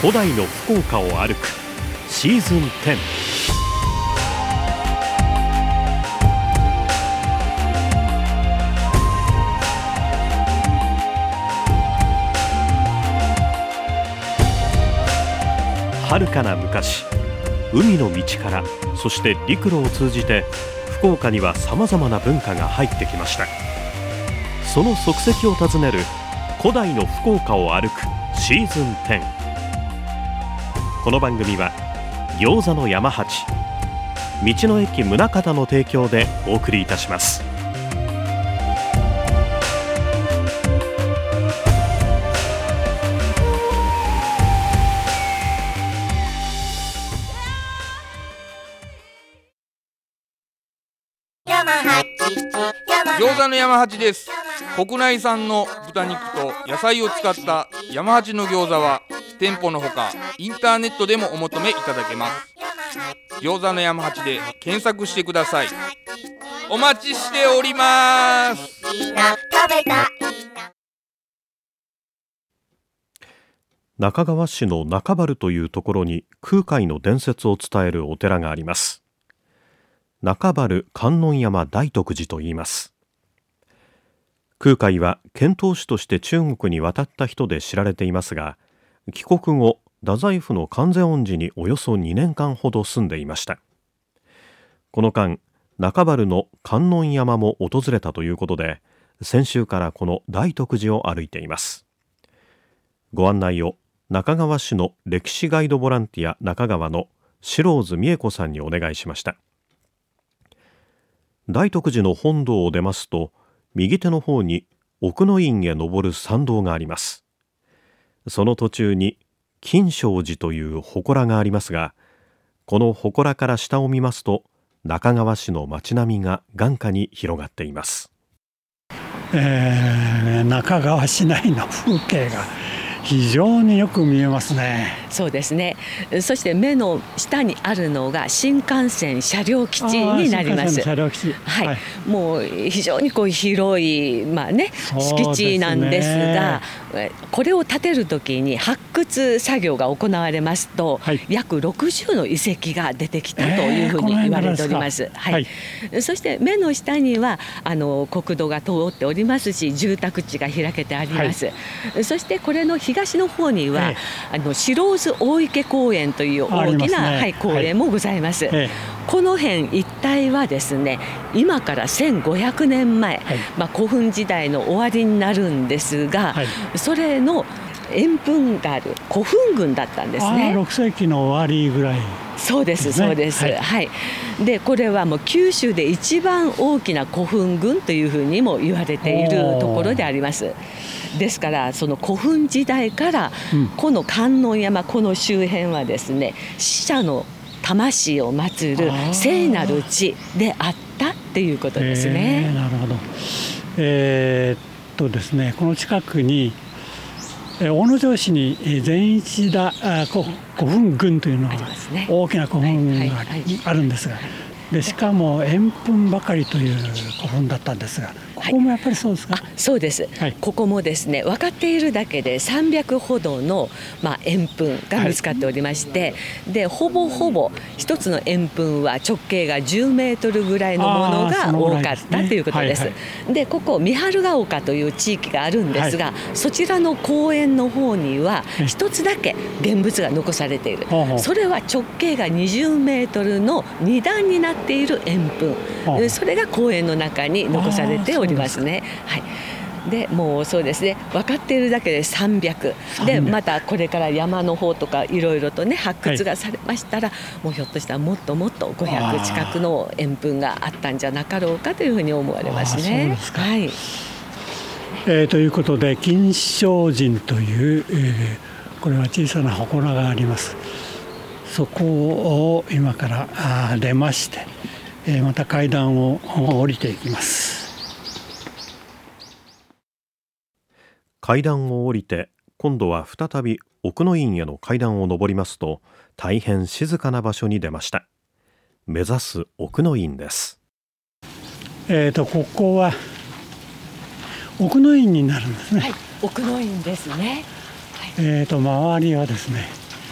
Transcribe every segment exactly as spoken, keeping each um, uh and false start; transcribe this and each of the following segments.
古代の福岡を歩くシーズンテン。遥かな昔、海の道からそして陸路を通じて福岡にはさまざまな文化が入ってきました。その足跡を訪ねる古代の福岡を歩くシーズンテン。この番組は餃子の山八、道の駅宗像の提供でお送りいたします。 餃子の山八です。国内産の豚肉と野菜を使った山八の餃子は店舗のほかインターネットでもお求めいただけます。餃子の山八で検索してください。お待ちしております。 中川市の中原というところに空海の伝説を伝えるお寺があります。中原観音山大徳寺と言います。空海は遣唐使として中国に渡った人で知られていますが、帰国後太宰府の観世音寺におよそにねんかんほど住んでいました。この間、中原の観音山も訪れたということで、先週からこの大徳寺を歩いています。ご案内を中川市の歴史ガイドボランティア中川の白津美恵子さんにお願いしました。大徳寺の本堂を出ますと、右手の方に奥の院へ登る参道があります。その途中に金正寺という祠がありますが、この祠から下を見ますと中川市の街並みが眼下に広がっています。 えー、中川市内の風景が非常によく見えますね。 そうですね。そして目の下にあるのが新幹線車両基地になります。 車両基地、 はい、 はい、 もう非常にこう広い、まあね、敷地なんですが、これを建てるときに発掘作業が行われますと、はい、約ろくじゅうの遺跡が出てきたというふうに言われております。はい、そして目の下にはあの国道が通っておりますし、住宅地が開けてあります。はい、そしてこれの東の方には、はい、あの白津大池公園という大きな、ね、はい、公園もございます。はい、この辺一帯はですね、今からせんごひゃくねんまえ、はい、まあ、古墳時代の終わりになるんですが、はい、それの円墳がある古墳群だったんですね。 あ、ろくせいきの終わりぐらい。 そうです、そうです。はい、はい、でこれはもう九州で一番大きな古墳群というふうにも言われているところであります。ですからその古墳時代から、うん、この観音山、この周辺はですね、死者の魂を祀る聖なる地であったっていうことですね。 えー、なるほど。えー、っとですね、この近くに大野城市に善一田古墳群というのが、ね、大きな古墳があるんですが、でしかも円墳ばかりという古墳だったんですが、ここもやっぱりそうですか？ はい、あ、そうです。はい、ここもですね、分かっているだけでさんびゃくほどの、まあ、円墳が見つかっておりまして、はい、でほぼほぼ一つの円墳は直径がじゅうメートルぐらいのものが多かったということです。はいはい、でここ三春ヶ丘という地域があるんですが、はい、そちらの公園の方には一つだけ現物が残されている。はい、それは直径がにじゅうメートルのに段になっている円墳、はい、それが公園の中に残されておりますね。はい、でもうそうですね、分かっているだけでさんびゃくで、またこれから山の方とかいろいろとね発掘がされましたら、はい、もうひょっとしたらもっともっとごひゃく近くの円墳があったんじゃなかろうかというふうに思われますね。 そうですか。 はい、 えー、ということで金正寺という、えー、これは小さな祠があります。そこを今から出まして、えー、また階段を降りていきます。 階段を降りて今度は再び奥の院への階段を上りますと、大変静かな場所に出ました。目指す奥の院です。 えーとここは奥の院になるんですね。 はい、奥の院ですね。 はい、えーと周りはですね、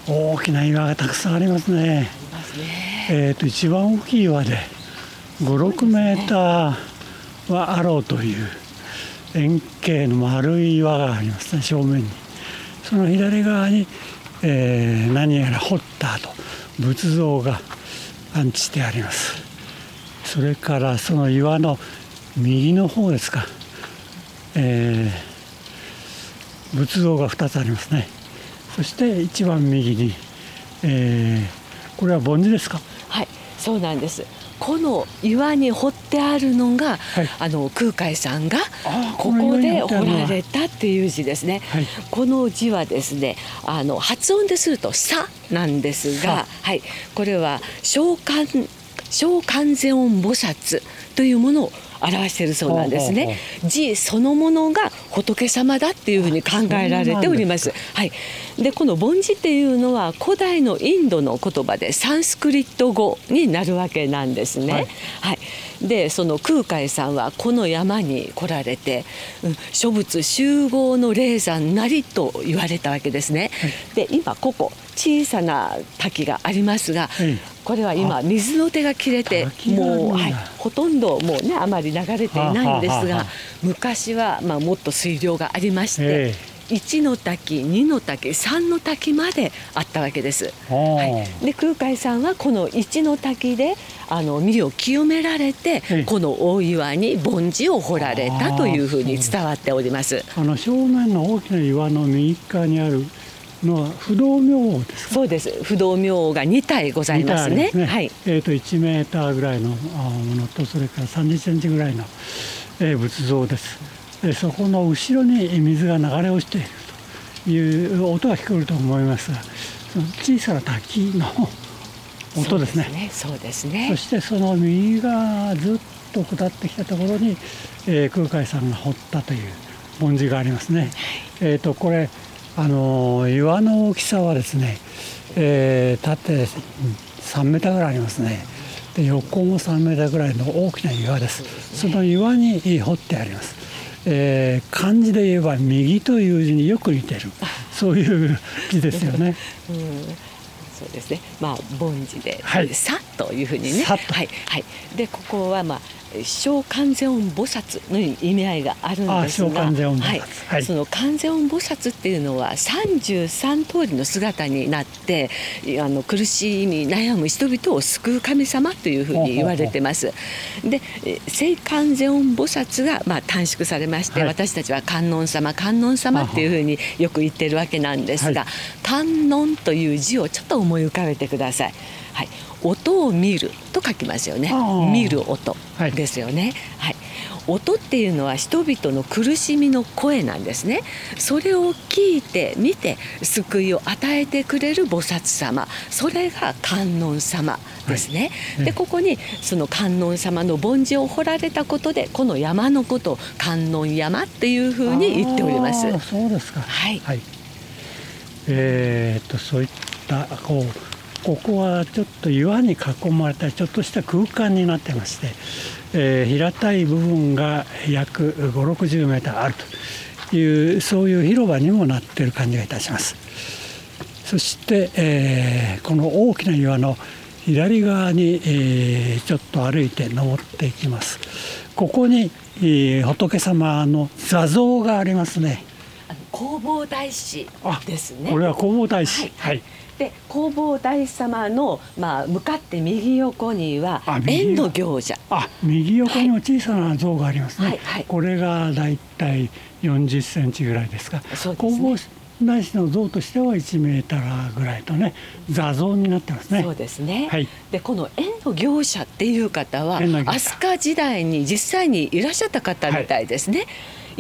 大きな岩がたくさんありますね。 ありますね。 えー、と一番大きい岩でご、ろくメーターはあろうという円形の丸い岩がありますね、正面に。その左側に、えー、何やら掘った後仏像が安置してあります。それからその岩の右の方ですか、えー、仏像がふたつありますね。そして一番右に、えー、これは梵字ですか？ はい、そうなんです。この岩に彫ってあるのが、はい、あの空海さんがここで彫られたっていう字ですね。はい、この字はですね、あの発音でするとさなんですが、はい、これは小観小観世音菩薩というものを表しているそうなんですね。字そのものが仏様だっていうふうに考えられております。はい。でこの梵字っていうのは古代のインドの言葉でサンスクリット語になるわけなんですね。はい。はい、でその空海さんはこの山に来られて、うん、諸仏集合の霊山なりと言われたわけですね。はい、で今ここ小さな滝がありますが、はい、これは今水の手が切れてもう、はい、ほとんどもうねあまり流れていないんですが、昔はまあもっと水量がありまして、いちの滝、にの滝、さんの滝まであったわけです。はい、で空海さんはこのいちの滝であの身を清められて、この大岩に梵字を彫られたというふうに伝わっております。 あの正面の大きな岩の右側にあるのは不動明王ですか？ そうです。不動明王がに体ございますね。 ね、 はい。 えーといちメーターぐらいのものと、それからさんじゅっセンチぐらいの、えー、仏像です。でそこの後ろに水が流れ落ちているという音が聞こえると思いますが、その小さな滝の音ですね。 そうですね。 そしてその右がずっと下ってきたところに、えー、空海さんが彫ったという梵字がありますね。えーとこれあの岩の大きさはですね、えー、縦さんメーターぐらいありますね。で横もさんメーターぐらいの大きな岩です。その岩に彫ってあります。えー、漢字で言えば右という字によく似ている、そういう字ですよね。 うん、そうですね。まあ梵字で、 はい、 さというふうにね。はいはい。でここはまあ小観世音菩薩の意味合いがあるんですが、はいはい、その観世音菩薩っていうのはさんじゅうさん通りの姿になってあの苦しみ悩む人々を救う神様というふうに言われてます。で聖観世音菩薩がまあ短縮されまして、はい、私たちは観音様観音様っていうふうによく言ってるわけなんですが、はい、観音という字をちょっと思い浮かべてください。はい、音を見ると書きますよね。見る音ですよね。はい、音っていうのは人々の苦しみの声なんですね。それを聞いて見て救いを与えてくれる菩薩様、それが観音様ですね。はい、でここにその観音様の梵字を彫られたことで、この山のことを観音山っていうふうに言っております。 そうですか。 はい。 はい、えー、っとそういったこうここはちょっと岩に囲まれたちょっとした空間になってまして、えー、平たい部分が約ごじゅう、ろくじゅうメーターあるという、そういう広場にもなっている感じがいたします。そして、えー、この大きな岩の左側に、えー、ちょっと歩いて登っていきます。ここに、えー、仏様の座像がありますね。 弘法大師ですね。 これは弘法大師。はい、はい、 で弘法大師様の、まあ、向かって右横には円の行者。 あ、右横にも小さな像がありますね。はいはい、これがだいたいよんじゅっセンチぐらいですか。そうですね、弘法大師の像としてはいちメーターぐらいとね、座像になってますね。 そうですね。 はい、 でこの円の行者っていう方は飛鳥時代に実際にいらっしゃった方みたいですね。はい、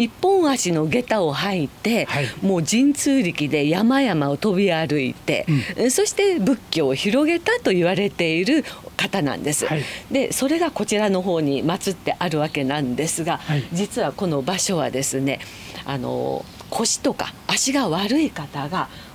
一本足の下駄を履いて、はい、もう神通力で山々を飛び歩いて、うん、そして仏教を広げたと言われている方なんです。はい、でそれがこちらの方に祀ってあるわけなんですが、はい、実はこの場所はですね、あの腰とか足が悪い方が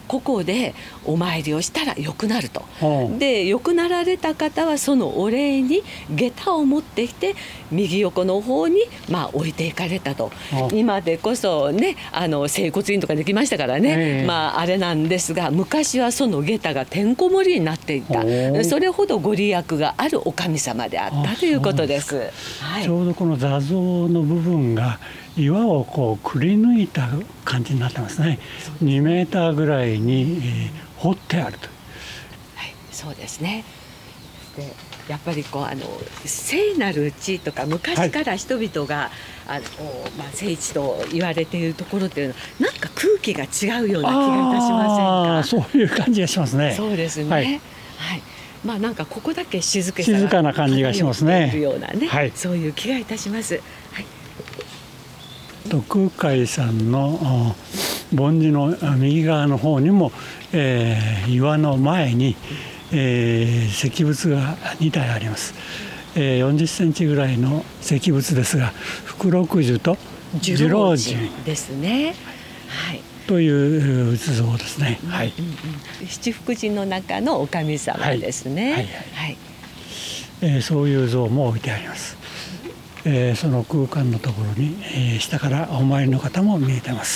ここでお参りをしたら良くなると。 うん、 で良くなられた方はそのお礼に下駄を持ってきて右横の方にまあ置いていかれたと。 うん、 今でこそねあの整骨院とかできましたからね、 えー、 まああれなんですが、昔はその下駄がてんこ盛りになっていた、それほどご利益があるお神様であったということです。はい、 ちょうどこの座像の部分が岩をこうくり抜いた感じになってますね。にメーターぐらいに、えー、掘ってあると。 はい、そうですね。でやっぱりこうあの聖なる地とか昔から人々が、はい、あのまあ、聖地と言われているところというのはなんか空気が違うような気がいたしませんか。 そういう感じがしますね。 そうですね。はい、はい、まあなんかここだけ静けさが静かな感じがしますね。 いるようなね、 はい、 そういう気がいたします。はい。 空海さんの梵字の右側の方にも、えー、岩の前に、えー、石仏がにたいあります。えー、よんじゅっセンチぐらいの石仏ですが、福禄寿と寿老人ですね。はい。 という仏像ですね。はい。 うんうん、七福神の中のお神様ですね。はいはいはい、 えー、そういう像も置いてあります。えー、その空間のところに、えー、下からお参りの方も見えてます。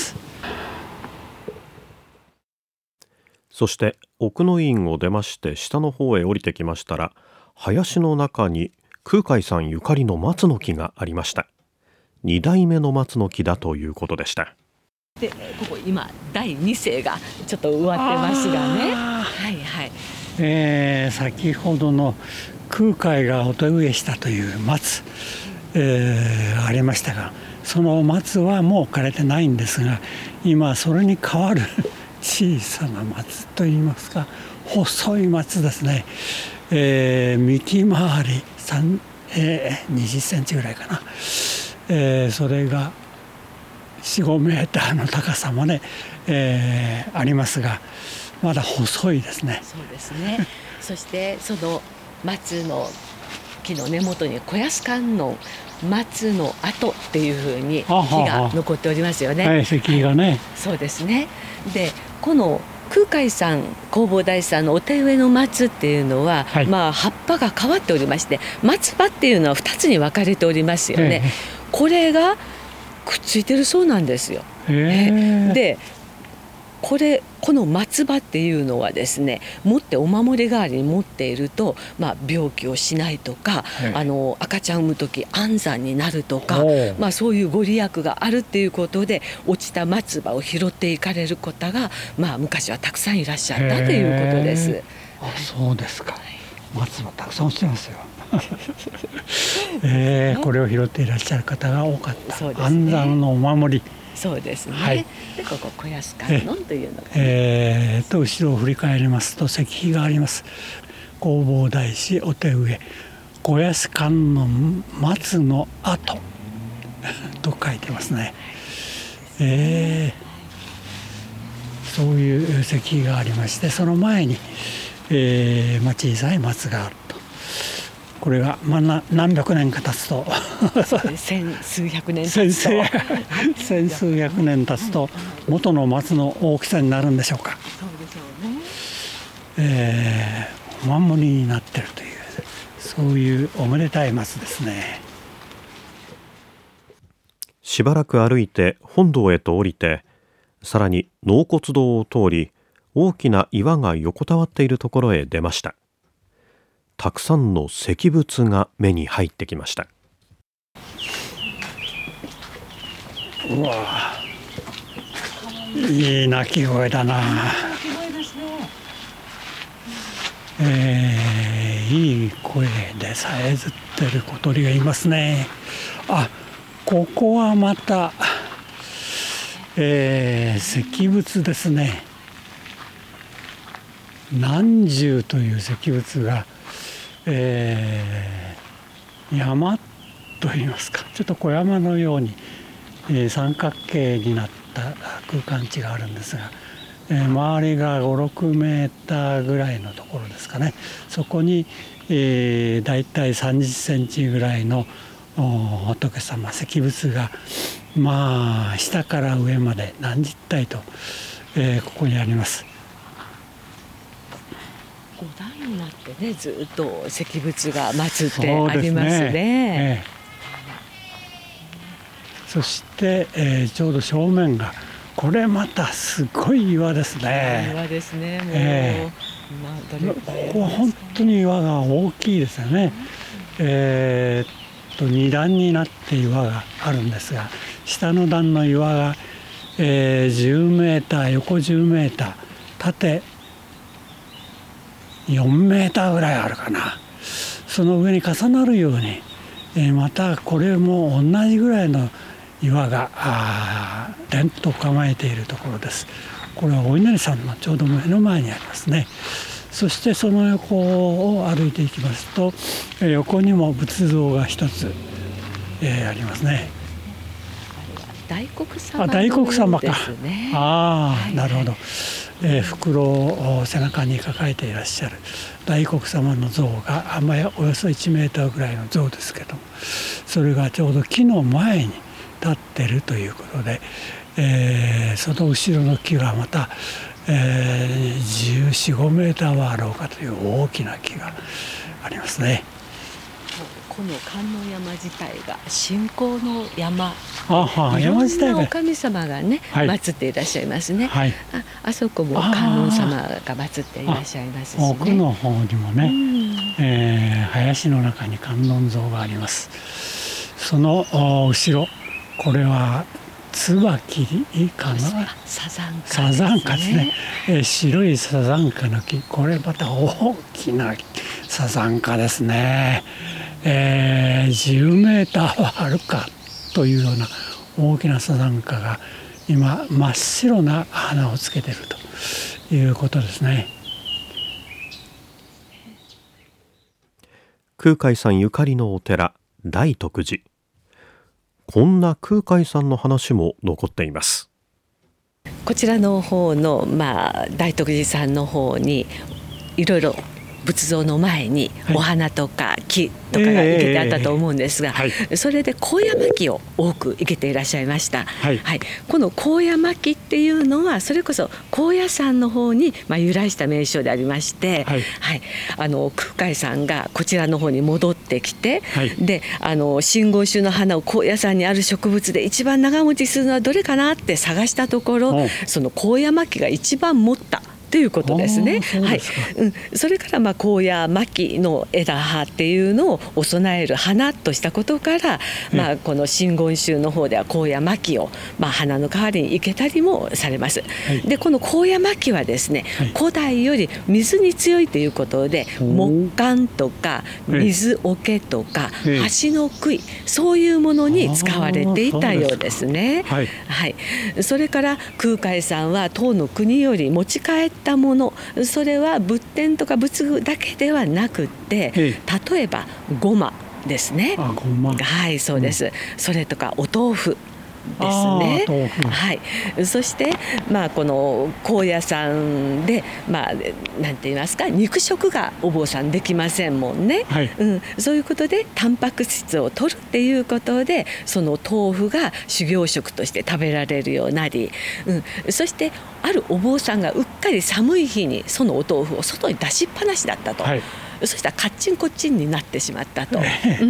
そして奥の院を出まして下の方へ降りてきましたら、林の中に空海さんゆかりの松の木がありました。にだいめの松の木だということでした。 でここ今だいに世がちょっと植わってますがね。はいはい。 えー、先ほどの空海がお手植えしたという松、えー、ありましたが、その松はもう枯れてないんですが、今それに代わる小さな松といいますか、細い松ですね。えー、幹回り3、えー、にじゅっセンチぐらいかな、えー、それがよん、ごメーターの高さまで、えー、ありますが、まだ細いですね。 そうですね。そしてその松の木の根元に小安観音松の跡っていうふうに木が残っておりますよね。 はい、石がね、はい、 そうですね。でこの空海さん弘法大師さんのお手植えの松っていうのは、はい、まあ、葉っぱが変わっておりまして、松葉っていうのはふたつに分かれておりますよね。これがくっついてるそうなんですよ。でこれこの松葉っていうのはですね、持ってお守り代わりに持っていると、まあ、病気をしないとか、はい、あの赤ちゃん産む時安産になるとか、まあ、そういうご利益があるっていうことで落ちた松葉を拾っていかれる方が、まあ、昔はたくさんいらっしゃったということです。 あ、そうですか。松葉たくさん落ちてますよ。えー、これを拾っていらっしゃる方が多かった。そうですね、安産のお守り。 そうですね。 はい、 でここ小安観音というのが、ね、 えー、と後ろを振り返りますと石碑があります。弘法大師お手植え小安観音松の跡と書いてますね。えー、そういう石碑がありまして、その前に、えーまあ、小さい松があると。これが、まあ、何百年か経つと千数百年経つと千数百年経つと元の松の大きさになるんでしょうか。 そうでしょうね。 えー、お守りになっているという、そういうおめでたい松ですね。 しばらく歩いて本堂へと降りて、さらに納骨堂を通り、大きな岩が横たわっているところへ出ました。たくさんの石仏が目に入ってきました。 うわ、いい鳴き声だな。えー、いい声でさえずってる小鳥がいますね。あ、ここはまた、えー、石仏ですね。南樹という石仏が、えー、山といいますか、ちょっと小山のように、えー、三角形になった空間地があるんですが、えー、周りがご、ろくメーターぐらいのところですかね。そこに、えー、だいたいさんじゅっセンチぐらいの仏様石仏が、まあ下から上まで何十体と、えー、ここにあります。 五段になってね、ずっと石仏が祀ってありますね。 そして、えー、ちょうど正面がこれまたすごい岩ですね。 岩ですね。もう、 えまあ、どれくらいここは本当に岩が大きいですよね。えー、っとに段になって岩があるんですが、下の段の岩が、えー、じゅうメーター、横じゅうメーター、縦よんメーターぐらいあるかな。その上に重なるように、えー、またこれも同じぐらいの岩が点と構えているところです。これはお稲荷さんのちょうど目の前にありますね。そしてその横を歩いていきますと、横にも仏像が一つ、えー、ありますね。 大黒様あ、大黒様か。 ね、 ああ、 はい、 なるほど。えー、袋を背中に抱えていらっしゃる大黒様の像が、あんまりおよそいちメーターぐらいの像ですけども、それがちょうど木の前に立っているということで、えー、その後ろの木がまた、えー、じゅうよん、ごメーターはあろうかという大きな木がありますね。 この観音山自体が信仰の山、 あは、山自体がいろんなお神様がね、はい、祀っていらっしゃいますね。はい、あ, あそこも観音様が祀っていらっしゃいますし、ね、 奥の方にもね、えー、林の中に観音像があります。その後ろ、これは椿かな、 サザンカ、 サザンカですね。えー、白いサザンカの木、これまた大きなサザンカですね。えー、じゅうメーターはあるかというような大きなサザンカが今真っ白な花をつけているということですね。 空海さんゆかりのお寺、大徳寺。こんな空海さんの話も残っています。 こちらの方の、まあ、大徳寺さんの方にいろいろ仏像の前にお花とか木とかが生けてあったと思うんですが、はいはい、それで高野巻を多く生けていらっしゃいました。はいはい、この高野巻っていうのはそれこそ高野山の方にまあ由来した名称でありまして、はいはい、あの空海さんがこちらの方に戻ってきて、はい、であの真言宗の花を高野山にある植物で一番長持ちするのはどれかなって探したところ、その高野巻が一番持ったということですね。はい、うん、それからまあ高野巻の枝葉っていうのをお供える花としたことから、まあ、この真言宗の方では高野巻をまあ花の代わりに生けたりもされます。はい、でこの高野巻はですね、はい、古代より水に強いということで木簡とか水桶とか橋の杭、そういうものに使われていたようですね。はい、はい、それから空海さんは唐の国より持ち帰ってたもの、それは仏典とか仏具だけではなくって、例えばごまですね。あ、ごま、はい、そうです、うん、それとかお豆腐ですね。はい、そして、まあ、この高野山で、まあ、なんて言いますか、肉食がお坊さんできませんもんね。はい、うん、そういうことでタンパク質を取るっていうことでその豆腐が修行食として食べられるようになり、うん、そしてあるお坊さんがうっかり寒い日にそのお豆腐を外に出しっぱなしだったと。はい、そしたらカッチンコッチンになってしまったと、うん、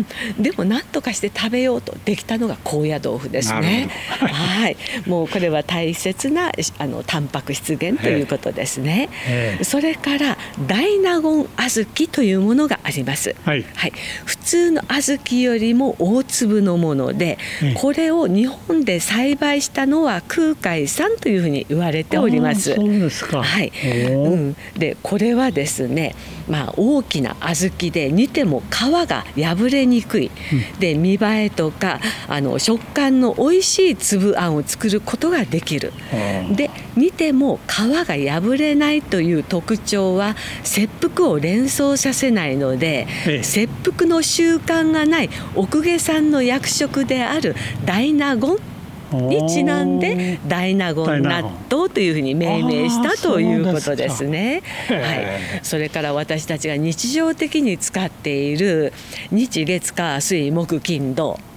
でも何とかして食べようとできたのが高野豆腐ですね。はい、もうこれは大切なあのタンパク質源ということですね。それから大納言小豆というものがあります。はい、はい、普通の小豆よりも大粒のもので、これを日本で栽培したのは空海さんというふうに言われております。 そうですか。 はい、うん、でこれはですね、まあ、大きな小豆で煮ても皮が破れにくい、うん、で見栄えとかあの食感の美味しい粒あんを作ることができる。で煮ても皮が破れないという特徴は切腹を連想させないので、ええ、切腹の習慣がない奥下さんの役職である大納言にちなんで大納言納豆というふうに命名したということですね。はい、それから私たちが日常的に使っている日月火水木金土、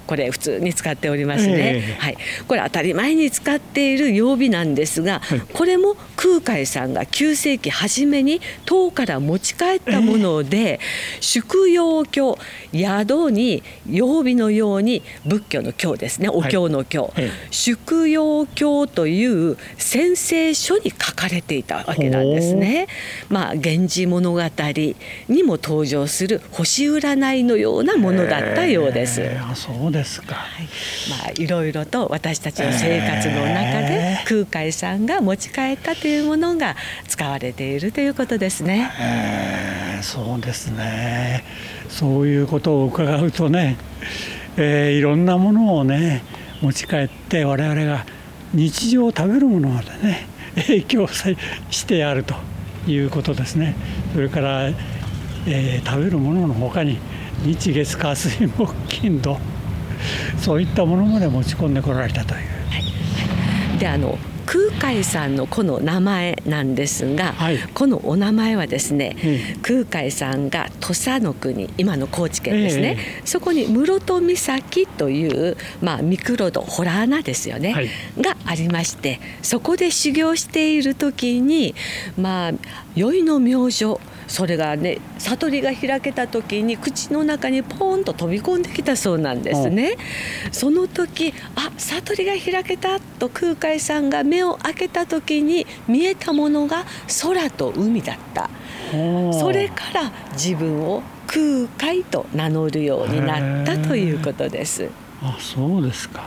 これ普通に使っておりますね、 えーはい、これ当たり前に使っている曜日なんですが、はい、これも空海さんがきゅうせいき初めに唐から持ち帰ったもので、えー、宿陽経、宿に曜日のように仏教の経ですね、お経の経、はい、宿陽経という宣誓書に書かれていたわけなんですね。まあ、源氏物語にも登場する星占いのようなものだったようです。 えー、あ、そうですか。 はい、まあ、いろいろと私たちの生活の中で空海さんが持ち帰ったというものが使われているということですね。 えー、そうですね。そういうことを伺うとね、えー、いろんなものをね持ち帰って我々が日常を食べるものまでね影響してやるということですね。それから、えー、食べるものの他に日月火水木金土、そういったものまで持ち込んでこられたという、はいはい、であの空海さんのこの名前なんですが、はい、このお名前はですね、えー、空海さんが土佐の国、今の高知県ですね、えー、そこに室戸岬という、まあ、ミクロド洞穴ですよね、はい、がありまして、そこで修行している時に、まあ、宵の明星、それがね悟りが開けた時に口の中にポーンと飛び込んできたそうなんですね。その時、あ、悟りが開けたと空海さんが目を開けた時に見えたものが空と海だった。それから自分を空海と名乗るようになったということです。 あ、そうですか。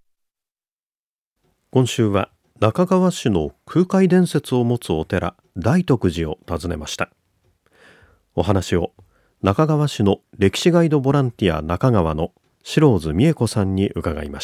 今週は中川市の空海伝説を持つお寺大徳寺を訪ねました。お話を中川市の歴史ガイドボランティア中川の白津美恵子さんに伺いました。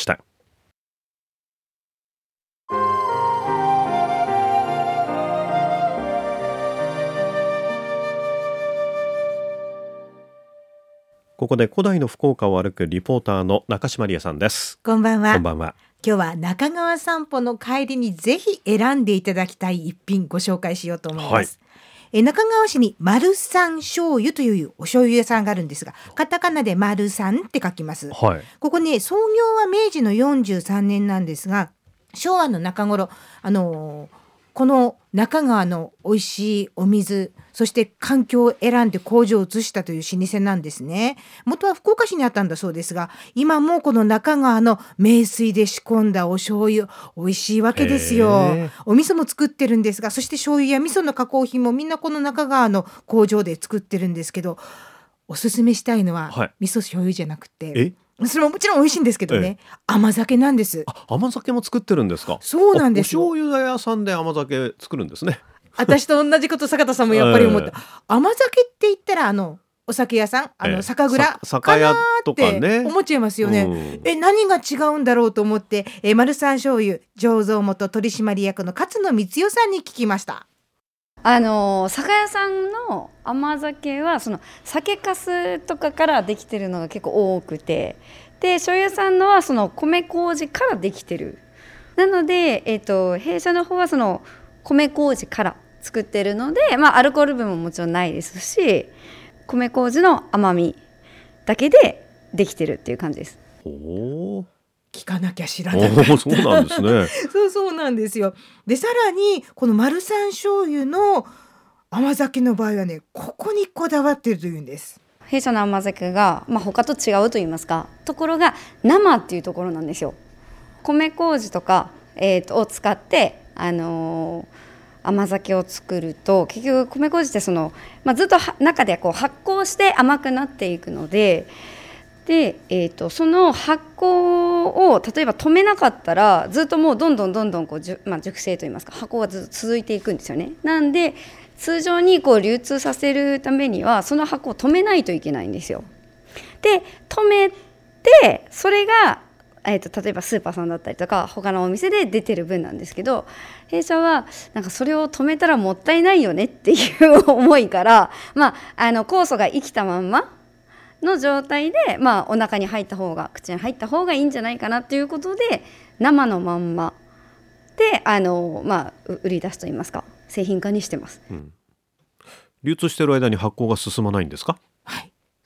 ここで古代の福岡を歩くリポーターの中島理恵さんです。 こんばんは。 こんばんは。 今日は中川散歩の帰りにぜひ選んでいただきたい一品ご紹介しようと思います。はい、え中川市に丸三醤油というお醤油屋さんがあるんですが、カタカナで丸三って書きます。はい、ここね、創業は明治のよんじゅうさんねんなんですが、昭和の中頃、あのー、この中川の美味しいお水、そして環境を選んで工場を移したという老舗なんですね。元は福岡市にあったんだそうですが、今もこの中川の名水で仕込んだお醤油美味しいわけですよ。お味噌も作ってるんですが、そして醤油や味噌の加工品もみんなこの中川の工場で作ってるんですけど、おすすめしたいのは、はい、味噌醤油じゃなくて、えそれももちろん美味しいんですけどね、ええ、甘酒なんです。 あ、甘酒も作ってるんですか。 そうなんですよ。 お醤油屋さんで甘酒作るんですね。 私と同じこと坂田さんもやっぱり思った、えー、甘酒って言ったらあのお酒屋さん、あの酒蔵かなーって思っちゃいますよね、うん、え何が違うんだろうと思って、え丸三醤油醸造元取締役の勝野光代さんに聞きました。 あの酒屋さんの甘酒はその酒粕とかからできてるのが結構多くて、で醤油屋さんのはその米麹からできてる。なので、えーと、弊社の方はその米麹から作ってるので、まあ、アルコール分ももちろんないですし、米麹の甘みだけでできてるっていう感じです。 おー、聞かなきゃ知らなかった。 そうなんですね。 そうそうなんですよ。でさらにこの丸三醤油の甘酒の場合はね、ここにこだわっているというんです。 弊社の甘酒が、まあ、他と違うと言いますか、ところが生っていうところなんですよ。米麹とか、えー、とを使って、あのー、甘酒を作ると結局米麹ってその、まあ、ずっと中でこう発酵して甘くなっていくので、で、えー、とその発酵を例えば止めなかったらずっともうどんどんどんどんこう、じゅ、まあ、熟成といいますか発酵がずっと続いていくんですよね。なんで通常にこう流通させるためにはその発酵を止めないといけないんですよ。で止めてそれが、えー、と例えばスーパーさんだったりとか他のお店で出てる分なんですけど、弊社はなんかそれを止めたらもったいないよねっていう思いから、まあ、あの酵素が生きたまんまの状態で、まあ、お腹に入った方が口に入った方がいいんじゃないかなということで生のまんまであの、まあ、売り出すといいますか製品化にしてます、うん、 流通している間に発酵が進まないんですか。 はい、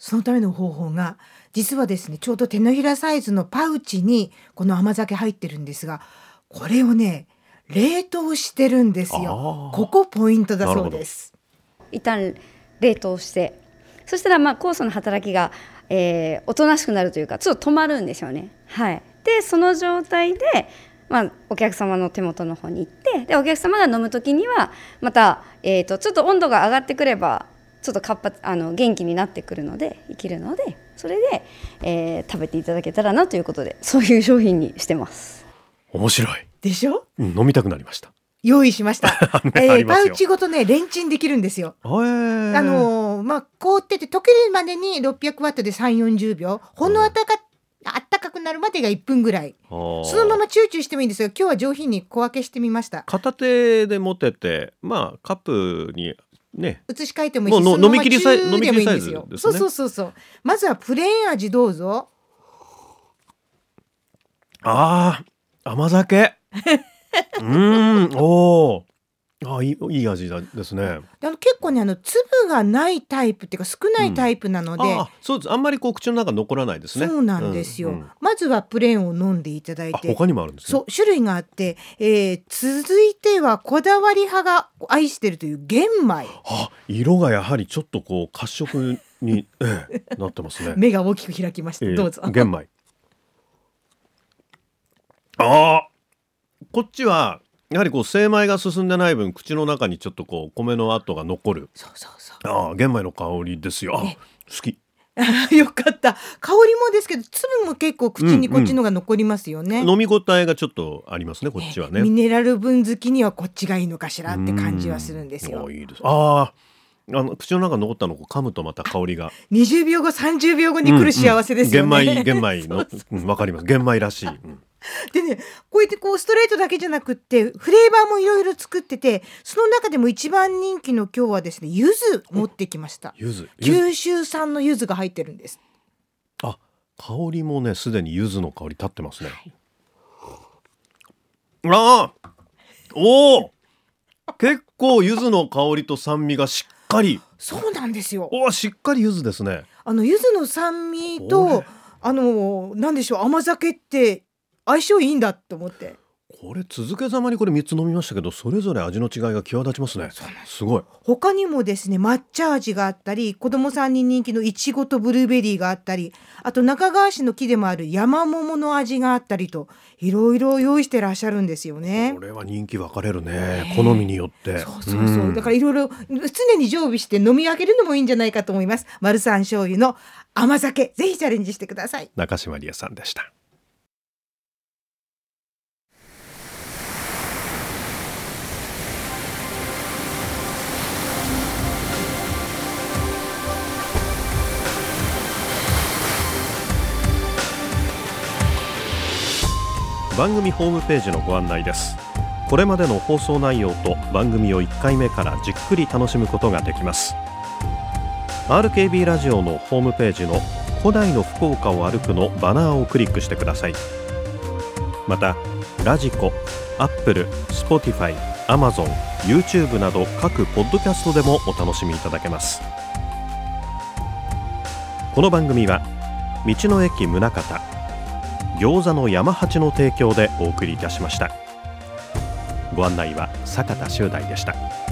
そのための方法が実はですね、ちょうど手のひらサイズのパウチにこの甘酒入ってるんですが、これをね冷凍してるんですよ。ここポイントだそうです。 一旦冷凍して、そしたらまあ酵素の働きが、えー、おとなしくなるというかちょっと止まるんですよね。はい、でその状態で、まあ、お客様の手元の方に行って、でお客様が飲む時にはまた、えー、とちょっと温度が上がってくればちょっと活発あの元気になってくるので生きるので、それで、えー、食べていただけたらなということで、そういう商品にしてます。 面白いでしょ、 うん、飲みたくなりました。 用意しました、 ねえー、 ありますよパウチごとねレンチンできるんですよ。 へーあのーまあ、凍ってて溶けるまでにろっぴゃくワットでさんじゅうよんじゅうびょう、ほんのあったか、あったかくなるまでがいっぷんぐらい、そのままチューチューしてもいいんですが、今日は上品に小分けしてみました。 片手で持てて、まあカップにね移し替えてもいいし、 もうそのまま飲み切りサイチューでもいいんですよ。 飲み切りサイズですね。 そうそうそうそう。まずはプレーン味どうぞ。 あー甘酒うーんおーあいい、いい味だですね。 あの結構ね、あの粒がないタイプっていうか少ないタイプなので、 あそうです。あんまりこう口の中に残らないですね。 そうなんですよ、 うんうんまずはプレーンを飲んでいただいあて、 他にもあるんですね。 そう種類があって、えー続いてはこだわり派が愛してるという玄米。 あ色がやはりちょっとこう褐色に、ええ、なってますね。 目が大きく開きました、 えーどうぞ。 玄米。あーこっちはやはりこう精米が進んでない分、口の中にちょっとこう米の跡が残る。 そうそうそうあ玄米の香りですよ。あね好き。 よかった。香りもですけど粒も結構口にこっちのが残りますよね、 飲み応えがちょっとありますね、こっちはね。 ミネラル分好きにはこっちがいいのかしらって感じはするんですよ。 うんあいいです。あーあの口の中に残ったのを噛むとまた香りがにじゅうびょうごさんじゅうびょうごに来る幸せですよね、 うんうん、玄米玄米のうんわかります。玄米らしい、うんでね、こうやってこうストレートだけじゃなくってフレーバーもいろいろ作ってて、その中でも一番人気の今日はですね、柚子持ってきました。 柚子九州産の柚子が入ってるんです。 あ香りもねすでに柚子の香り立ってますね、はい、ああおお結構柚子の香りと酸味がしっかり。 そうなんですよ。 おしっかり柚子ですね。 あの柚子の酸味とあのなんでしょう、甘酒って相性いいんだと思って、 これ続けざまにこれみっつ飲みましたけど、それぞれ味の違いが際立ちますね。すごい。 他にもですね抹茶味があったり、子供さんに人気のいちごとブルーベリーがあったり、あと中川市の木でもある山桃の味があったりと、いろいろ用意してらっしゃるんですよね。 これは人気分かれるね、好みによって。 そうそうそう、ん、だからいろいろ常に常備して飲み分けるのもいいんじゃないかと思います。マルサン醤油の甘酒、ぜひチャレンジしてください。 中島理恵さんでした。番組ホームページのご案内です。これまでの放送内容と番組をいっかいめからじっくり楽しむことができます。 アールケービー ラジオのホームページの古代の福岡を歩くのバナーをクリックしてください。またラジコ、アップル、スポティファイ、アマゾン、YouTube など各ポッドキャストでもお楽しみいただけます。この番組は道の駅宗像、餃子の山八の提供でお送りいたしました。ご案内は坂田修大でした。